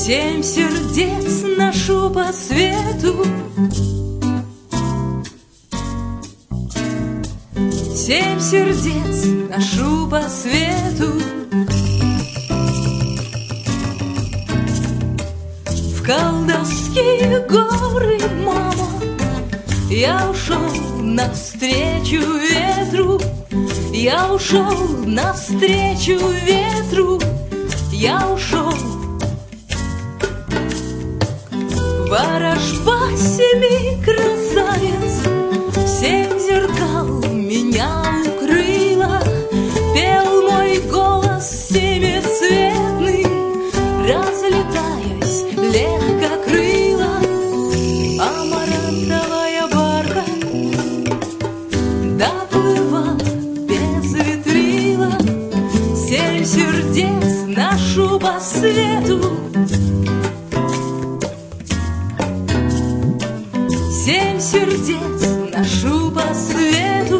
Семь сердец ношу по свету, семь сердец ношу по свету. В колдовские горы, мама, я ушел навстречу ветру, я ушел навстречу ветру, я ушел. Ворожба семи красавиц, семь зеркал меня укрыла, пел мой голос семицветный, разлетаясь легкокрыло. Амарантовая барка доплыла без ветрила, семь сердец ношу по свету, семь сердец ношу по свету.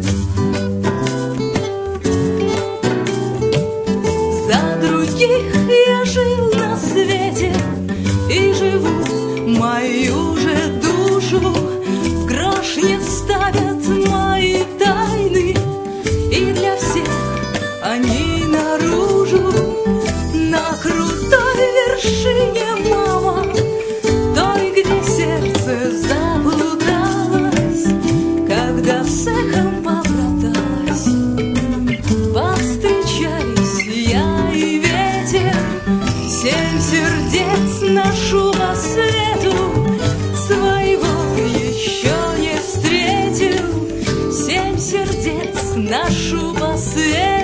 За других я жил на свете, и живу мою же душу. В грош не ставят мои тайны, и для всех они наружу. На крутой вершине, мама, той, где сердце заблудалось, когда с эхом побраталась, повстречались я и ветер. Семь сердец ношу по свету, своего еще не встретил. Семь сердец ношу по свету.